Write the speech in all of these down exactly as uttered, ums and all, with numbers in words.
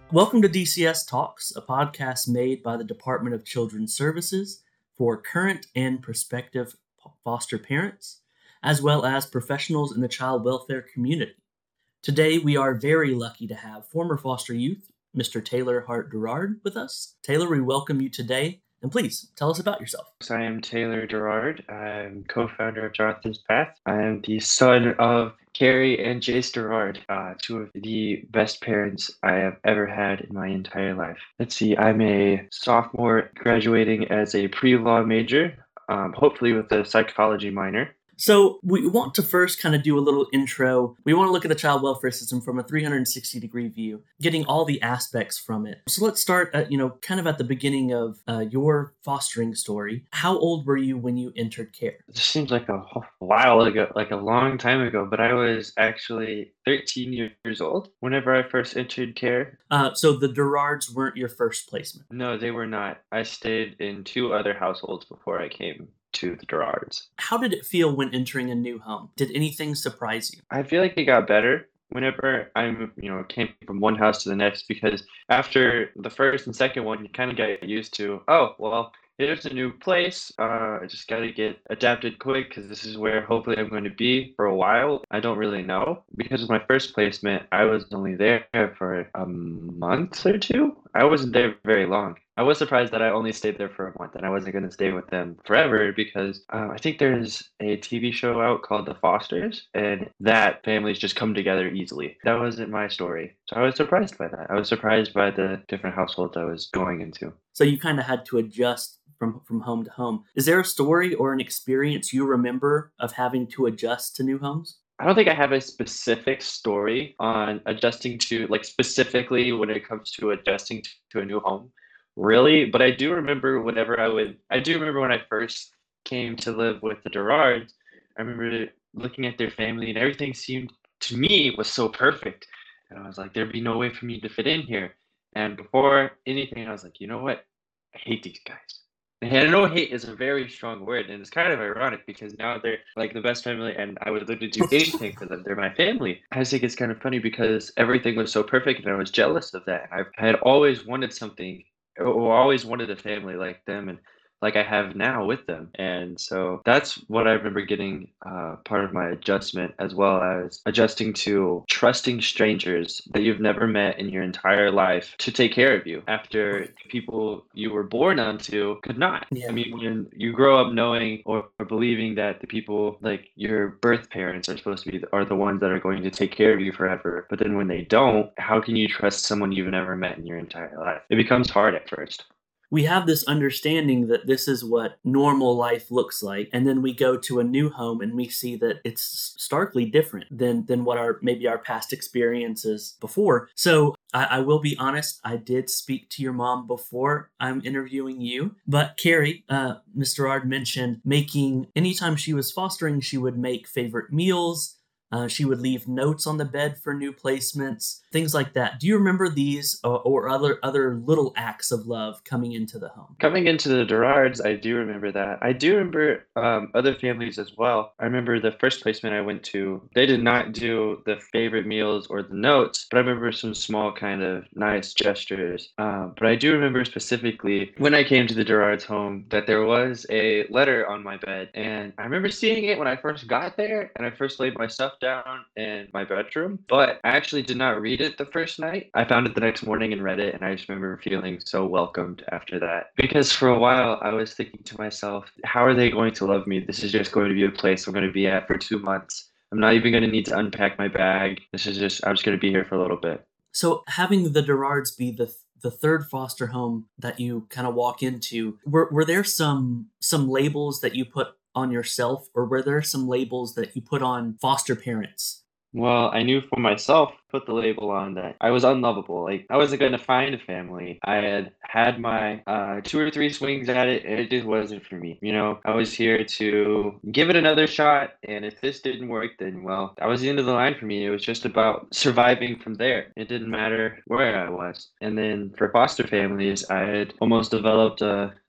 Welcome to D C S Talks, a podcast made by the Department of Children's Services for current and prospective foster parents, as well as professionals in the child welfare community. Today, we are very lucky to have former foster youth, Mister Taylor Hart Gerard, with us. Taylor, we welcome you today, and please tell us about yourself. So I am Taylor Gerard. I'm co-founder of Jonathan's Path. I am the son of Carrie and Jace Gerard, uh, two of the best parents I have ever had in my entire life. Let's see, I'm a sophomore graduating as a pre-law major, um, hopefully with a psychology minor. So we want to first kind of do a little intro. We want to look at the child welfare system from a three hundred sixty degree view, getting all the aspects from it. So let's start at, you know, kind of at the beginning of uh, your fostering story. How old were you when you entered care? It seems like a while ago, like a long time ago, but I was actually thirteen years old whenever I first entered care. Uh, so the Gerards weren't your first placement? No, they were not. I stayed in two other households before I came to the Gerards. How did it feel when entering a new home? Did anything surprise you? I feel like it got better whenever I, you know, came from one house to the next, because after the first and second one, you kind of get used to, oh, well, here's a new place. Uh, I just got to get adapted quick because this is where hopefully I'm going to be for a while. I don't really know. Because of my first placement, I was only there for a month or two. I wasn't there very long. I was surprised that I only stayed there for a month and I wasn't going to stay with them forever because uh, I think there's a T V show out called The Fosters, and that families just come together easily. That wasn't my story. So I was surprised by that. I was surprised by the different households I was going into. So you kind of had to adjust from, from home to home. Is there a story or an experience you remember of having to adjust to new homes? I don't think I have a specific story on adjusting to, like, specifically when it comes to adjusting to a new home, really. But I do remember whenever I would, I do remember when I first came to live with the Gerards, I remember looking at their family and everything seemed, to me, was so perfect. And I was like, there'd be no way for me to fit in here. And before anything, I was like, you know what? I hate these guys. And I know hate is a very strong word, and it's kind of ironic because now they're like the best family, and I would literally do anything for them. They're my family. I just think it's kind of funny because everything was so perfect, and I was jealous of that. I had always wanted something, or always wanted a family like them, and like I have now with them. And so that's what I remember getting uh, part of my adjustment, as well as adjusting to trusting strangers that you've never met in your entire life to take care of you after people you were born onto could not. Yeah. I mean, when you grow up knowing or, or believing that the people like your birth parents are supposed to be are the ones that are going to take care of you forever, but then when they don't, how can you trust someone you've never met in your entire life? It becomes hard at first. We have this understanding that this is what normal life looks like, and then we go to a new home and we see that it's starkly different than than what our maybe our past experiences before. So I, I will be honest, I did speak to your mom before I'm interviewing you, but Carrie, uh, Mister Ard mentioned making, anytime she was fostering, she would make favorite meals. Uh, she would leave notes on the bed for new placements, things like that. Do you remember these or, or other other little acts of love coming into the home? Coming into the Gerards, I do remember that. I do remember um, other families as well. I remember the first placement I went to, they did not do the favorite meals or the notes, but I remember some small kind of nice gestures. Um, but I do remember specifically when I came to the Gerards home that there was a letter on my bed. And I remember seeing it when I first got there and I first laid my stuff down in my bedroom, but I actually did not read it the first night. I found it the next morning and read it, and I just remember feeling so welcomed after that. Because for a while, I was thinking to myself, how are they going to love me? This is just going to be a place I'm going to be at for two months. I'm not even going to need to unpack my bag. This is just, I'm just going to be here for a little bit. So having the Gerards be the the third foster home that you kind of walk into, were were there some some labels that you put on yourself, or were there some labels that you put on foster parents? Well, I knew for myself, put the label on that I was unlovable. Like, I wasn't going to find a family. I had had my uh, two or three swings at it, and it just wasn't for me. You know, I was here to give it another shot, and if this didn't work, then, well, that was the end of the line for me. It was just about surviving from there. It didn't matter where I was. And then for foster families, I had almost developed a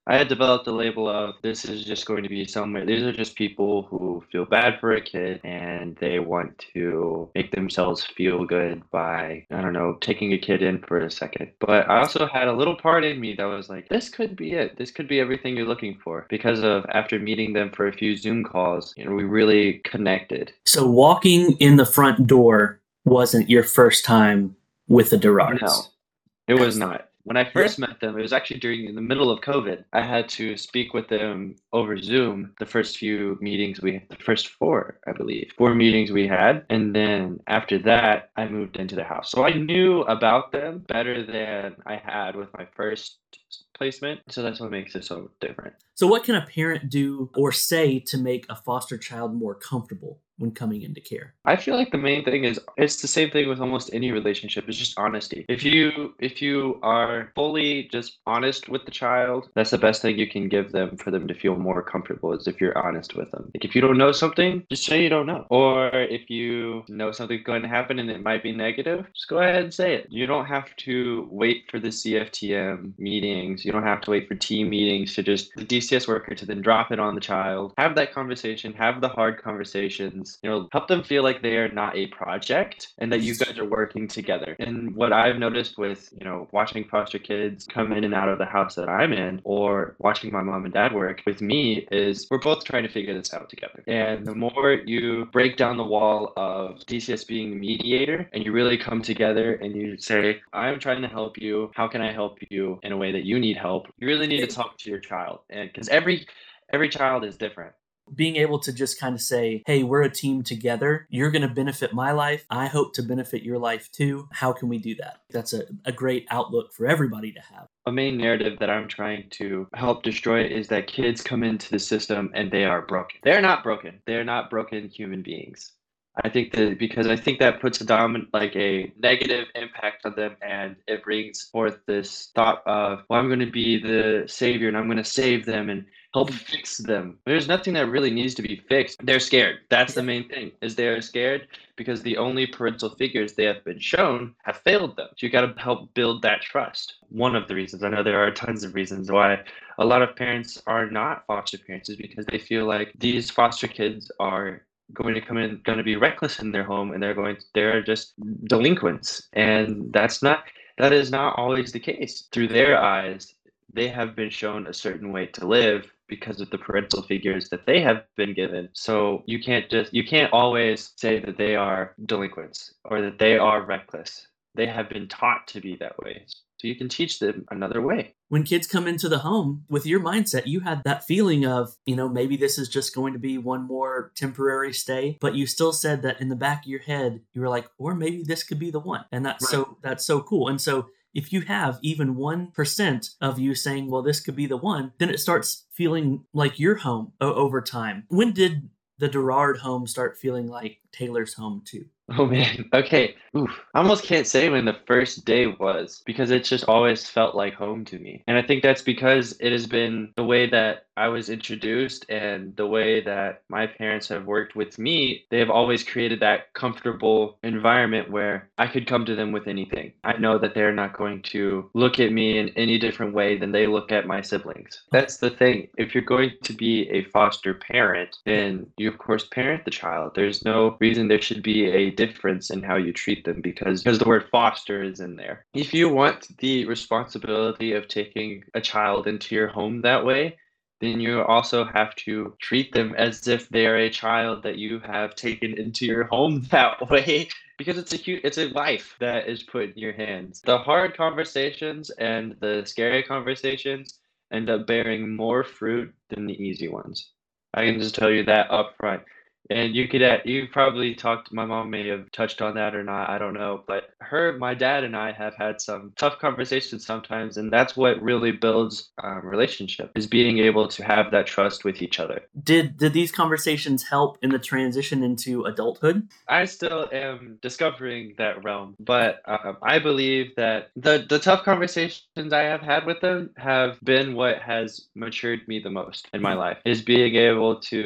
I had developed a label of this is just going to be somewhere. These are just people who feel bad for a kid and they want to make themselves feel good by, I don't know, taking a kid in for a second. But I also had a little part in me that was like, this could be it. This could be everything you're looking for. Because of after meeting them for a few Zoom calls, you know, we really connected. So walking in the front door wasn't your first time with the Durards? No, it was not. When I first met them, it was actually during in the middle of COVID. I had to speak with them over Zoom the first few meetings we the first four, I believe. Four meetings we had. And then after that, I moved into the house. So I knew about them better than I had with my first placement. So that's what makes it so different. So what can a parent do or say to make a foster child more comfortable when coming into care? I feel like the main thing is it's the same thing with almost any relationship. It's just honesty. If you if you are fully just honest with the child, that's the best thing you can give them for them to feel more comfortable is if you're honest with them. Like if you don't know something, just say you don't know. Or if you know something's going to happen and it might be negative, just go ahead and say it. You don't have to wait for the C F T M meetings. You don't have to wait for team meetings to just the D C S worker to then drop it on the child. Have that conversation, have the hard conversations. You know, help them feel like they are not a project and that you guys are working together. And what I've noticed with, you know, watching foster kids come in and out of the house that I'm in or watching my mom and dad work with me is we're both trying to figure this out together. And the more you break down the wall of D C S being the mediator and you really come together and you say, I'm trying to help you. How can I help you in a way that you need help? You really need to talk to your child. And because every every child is different. Being able to just kind of say, hey, we're a team together. You're going to benefit my life. I hope to benefit your life too. How can we do that? That's a, a great outlook for everybody to have. A main narrative that I'm trying to help destroy is that kids come into the system and they are broken. They're not broken. They're not broken human beings. I think that because I think that puts a dominant, like a negative impact on them, and it brings forth this thought of, well, I'm going to be the savior and I'm going to save them and help fix them. There's nothing that really needs to be fixed. They're scared. That's the main thing, is they're scared because the only parental figures they have been shown have failed them. So you got to help build that trust. One of the reasons, I know there are tons of reasons why a lot of parents are not foster parents is because they feel like these foster kids are going to come in, going to be reckless in their home, and they're going, to, they're just delinquents, and that's not, that is not always the case. Through their eyes, they have been shown a certain way to live because of the parental figures that they have been given. So you can't just, you can't always say that they are delinquents or that they are reckless. They have been taught to be that way. So you can teach them another way. When kids come into the home, with your mindset, you had that feeling of, you know, maybe this is just going to be one more temporary stay, but you still said that in the back of your head, you were like, or maybe this could be the one. And that's right. so, that's so cool. And so if you have even one percent of you saying, well, this could be the one, then it starts feeling like your home o- over time. When did the Durard home start feeling like Taylor's home too? Oh man, okay. Oof. I almost can't say when the first day was because it's just always felt like home to me. And I think that's because it has been the way that I was introduced and the way that my parents have worked with me. They have always created that comfortable environment where I could come to them with anything. I know that they're not going to look at me in any different way than they look at my siblings. That's the thing. If you're going to be a foster parent, then you of course parent the child. There's no reason there should be a difference in how you treat them because because the word foster is in there. If you want the responsibility of taking a child into your home that way, then you also have to treat them as if they're a child that you have taken into your home that way because it's a cute, it's a life that is put in your hands. The hard conversations and the scary conversations end up bearing more fruit than the easy ones. I can just tell you that up front. And you could, add, you probably talked, my mom may have touched on that or not, I don't know. But her, my dad and I have had some tough conversations sometimes. And that's what really builds um, relationship, is being able to have that trust with each other. Did, did these conversations help in the transition into adulthood? I still am discovering that realm. But um, I believe that the, the tough conversations I have had with them have been what has matured me the most in my life, is being able to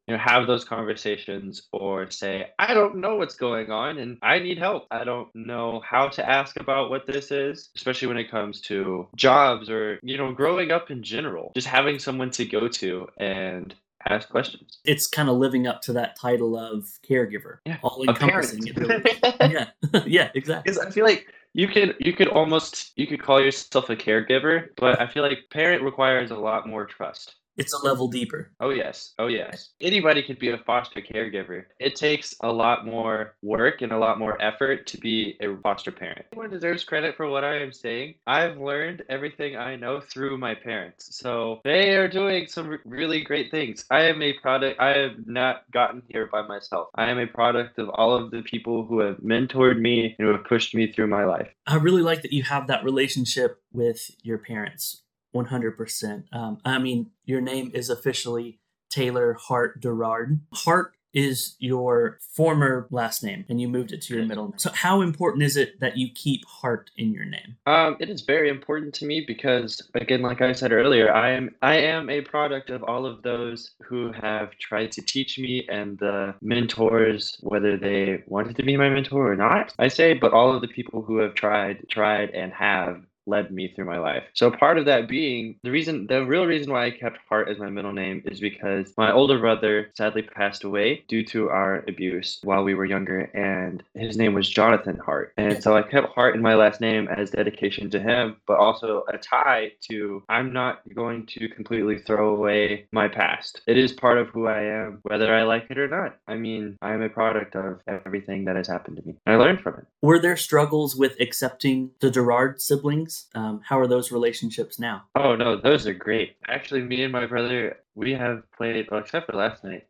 you know, have those conversations or say, I don't know what's going on and I need help. I don't know how to ask about what this is, especially when it comes to jobs or, you know, growing up in general. Just having someone to go to and ask questions. It's kind of living up to that title of caregiver, Yeah, all a parent. encompassing. It really is. Yeah, yeah, exactly. Because I feel like you could you could almost you could call yourself a caregiver, but I feel like parent requires a lot more trust. It's a level deeper. Oh yes, oh yes. Anybody could be a foster caregiver. It takes a lot more work and a lot more effort to be a foster parent. Everyone deserves credit for what I am saying. I've learned everything I know through my parents. So they are doing some r- really great things. I am a product, I have not gotten here by myself. I am a product of all of the people who have mentored me and who have pushed me through my life. I really like that you have that relationship with your parents. one hundred percent. Um, I mean, your name is officially Taylor Hart Gerard. Hart is your former last name, and you moved it to your middle name. So, how important is it that you keep Hart in your name? Um, it is very important to me because, again, like I said earlier, I am I am a product of all of those who have tried to teach me and the mentors, whether they wanted to be my mentor or not. I say, but all of the people who have tried, tried, and have led me through my life. So part of that being the reason, the real reason why I kept Hart as my middle name is because my older brother sadly passed away due to our abuse while we were younger, and his name was Jonathan Hart. And so I kept Hart in my last name as dedication to him, but also a tie to I'm not going to completely throw away my past. It is part of who I am, whether I like it or not. I mean, I am a product of everything that has happened to me. I learned from it. Were there struggles with accepting the Gerard siblings? Um, how are those relationships now? Oh no, those are great. Actually, me and my brother, we have played, well, except for last night,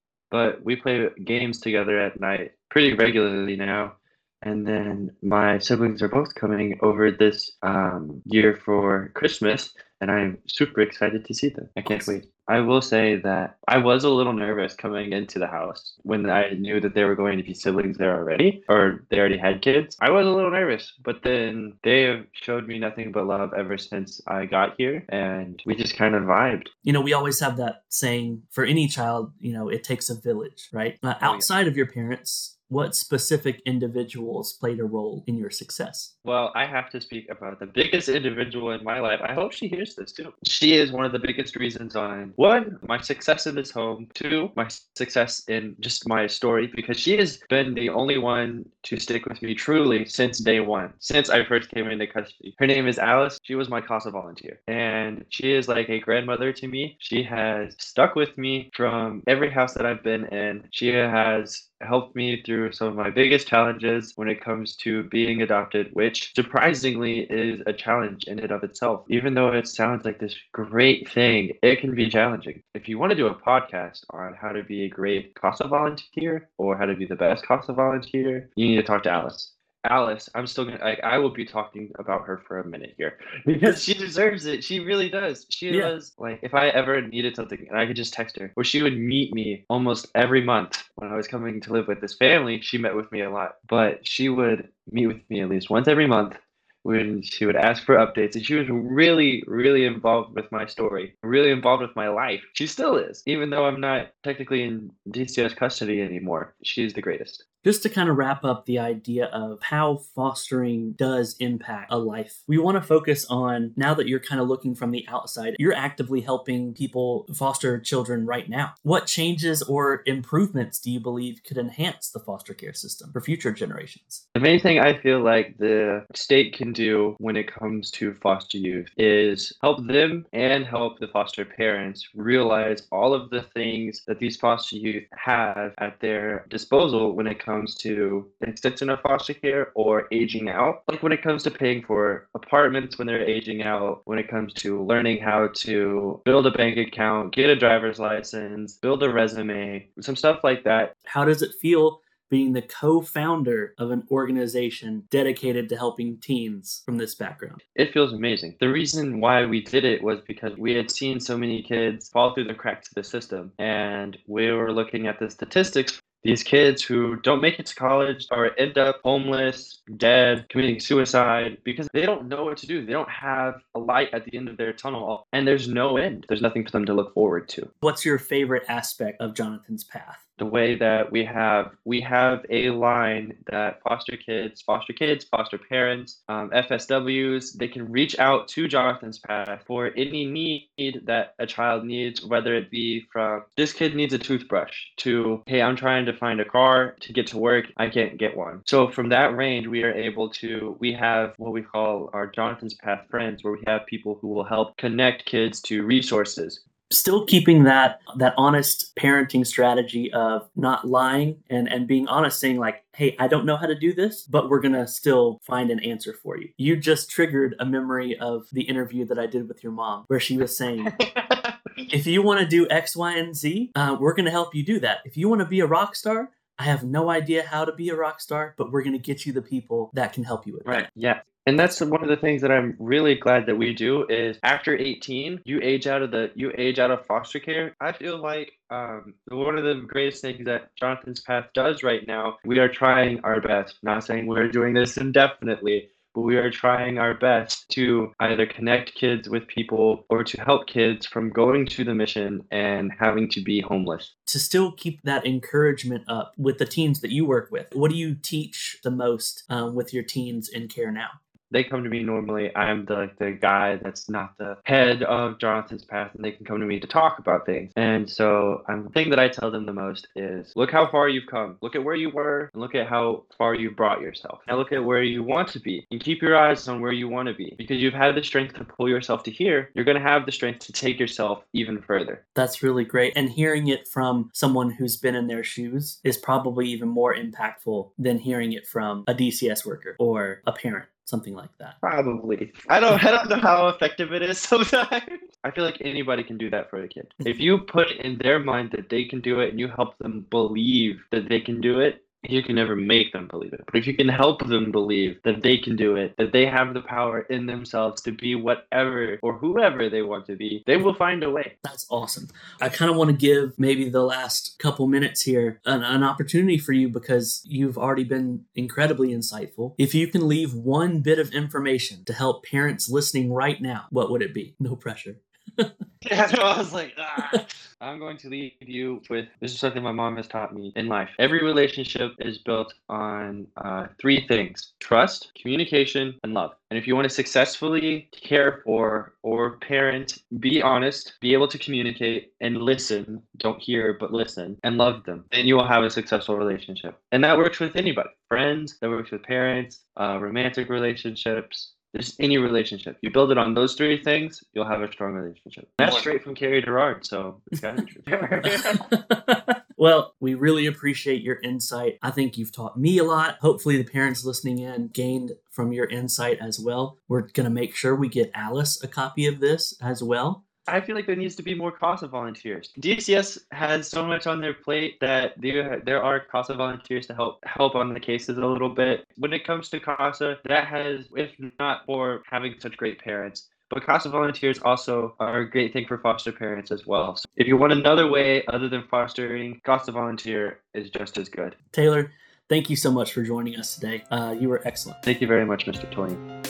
but we play games together at night pretty regularly now. And then my siblings are both coming over this um, year for Christmas, and I'm super excited to see them. I can't wait. I will say that I was a little nervous coming into the house when I knew that there were going to be siblings there already, or they already had kids. I was a little nervous, but then they have showed me nothing but love ever since I got here, and we just kind of vibed. You know, we always have that saying for any child, you know, it takes a village, right? Uh, Oh, yeah. outside of your parents, what specific individuals played a role in your success? Well, I have to speak about the biggest individual in my life. I hope she hears this too. She is one of the biggest reasons on one, my success in this home, two, my success in just my story, because she has been the only one to stick with me truly since day one, since I first came into custody. Her name is Alice. She was my CASA volunteer, and she is like a grandmother to me. She has stuck with me from every house that I've been in. She has helped me through some of my biggest challenges when it comes to being adopted, which surprisingly is a challenge in and of itself. Even though it sounds like this great thing, it can be challenging. If you want to do a podcast on how to be a great CASA volunteer or how to be the best CASA volunteer, you need to talk to Alice. Alice, I'm still gonna like I will be talking about her for a minute here because she deserves it. She really does. She Yeah. was like, if I ever needed something and I could just text her, or she would meet me almost every month when I was coming to live with this family. She met with me a lot, but she would meet with me at least once every month when she would ask for updates, and she was really, really involved with my story, really involved with my life. She still is, even though I'm not technically in D C S custody anymore. She's the greatest. Just to kind of wrap up the idea of how fostering does impact a life, we want to focus on, now that you're kind of looking from the outside, you're actively helping people foster children right now. What changes or improvements do you believe could enhance the foster care system for future generations? The main thing I feel like the state can do when it comes to foster youth is help them and help the foster parents realize all of the things that these foster youth have at their disposal when it comes to extension of foster care or aging out. Like when it comes to paying for apartments when they're aging out, when it comes to learning how to build a bank account, get a driver's license, build a resume, some stuff like that. How does it feel being the co-founder of an organization dedicated to helping teens from this background? It feels amazing. The reason why we did it was because we had seen so many kids fall through the cracks of the system, and we were looking at the statistics these kids who don't make it to college or end up homeless, dead, committing suicide because they don't know what to do. They don't have a light at the end of their tunnel, and there's no end. There's nothing for them to look forward to. What's your favorite aspect of Jonathan's Path? The way that we have we have a line that foster kids, foster kids, foster parents, um, F S Ws, they can reach out to Jonathan's Path for any need that a child needs, whether it be from this kid needs a toothbrush to, hey, I'm trying to find a car to get to work, I can't get one. So from that range, we are able to, we have what we call our Jonathan's Path friends, where we have people who will help connect kids to resources. Still keeping that that honest parenting strategy of not lying and, and being honest, saying like, hey, I don't know how to do this, but we're going to still find an answer for you. You just triggered a memory of the interview that I did with your mom, where she was saying, if you want to do X, Y, and Z, uh, we're going to help you do that. If you want to be a rock star, I have no idea how to be a rock star, but we're going to get you the people that can help you with right. that. Yeah. And that's one of the things that I'm really glad that we do is after eighteen, you age out of the you age out of foster care. I feel like um, one of the greatest things that Jonathan's Path does right now, we are trying our best. Not saying we're doing this indefinitely, but we are trying our best to either connect kids with people or to help kids from going to the mission and having to be homeless. To still keep that encouragement up with the teens that you work with, what do you teach the most um, with your teens in care now? They come to me normally. I'm the like the guy that's not the head of Jonathan's Path, and they can come to me to talk about things. And so um, the thing that I tell them the most is, look how far you've come. Look at where you were, and look at how far you've brought yourself. Now look at where you want to be, and keep your eyes on where you want to be. Because you've had the strength to pull yourself to here, you're going to have the strength to take yourself even further. That's really great. And hearing it from someone who's been in their shoes is probably even more impactful than hearing it from a D C S worker or a parent. Something like that. Probably. I don't I don't know how effective it is sometimes. I feel like anybody can do that for a kid. If you put in their mind that they can do it and you help them believe that they can do it, you can never make them believe it. But if you can help them believe that they can do it, that they have the power in themselves to be whatever or whoever they want to be, they will find a way. That's awesome. I kind of want to give maybe the last couple minutes here an, an opportunity for you, because you've already been incredibly insightful. If you can leave one bit of information to help parents listening right now, what would it be? No pressure. Yeah, no, I was like, ah. I'm going to leave you with, this is something my mom has taught me in life. Every relationship is built on uh, three things: trust, communication, and love. And if you want to successfully care for or parent, be honest, be able to communicate and listen, don't hear, but listen, and love them, then you will have a successful relationship. And that works with anybody. Friends, that works with parents, uh, romantic relationships. Just any relationship. You build it on those three things, you'll have a strong relationship. That's straight from Carrie Gerard, so it's got to be true. Well, we really appreciate your insight. I think you've taught me a lot. Hopefully the parents listening in gained from your insight as well. We're going to make sure we get Alice a copy of this as well. I feel like there needs to be more CASA volunteers. D C S has so much on their plate that there, there are CASA volunteers to help help on the cases a little bit. When it comes to CASA, that has, if not for having such great parents, but CASA volunteers also are a great thing for foster parents as well. So if you want another way other than fostering, CASA volunteer is just as good. Taylor, thank you so much for joining us today. Uh, you were excellent. Thank you very much, Mister Twain.